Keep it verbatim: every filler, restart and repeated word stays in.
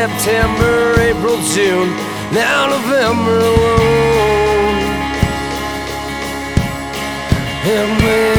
September, April, June, now November alone. Help me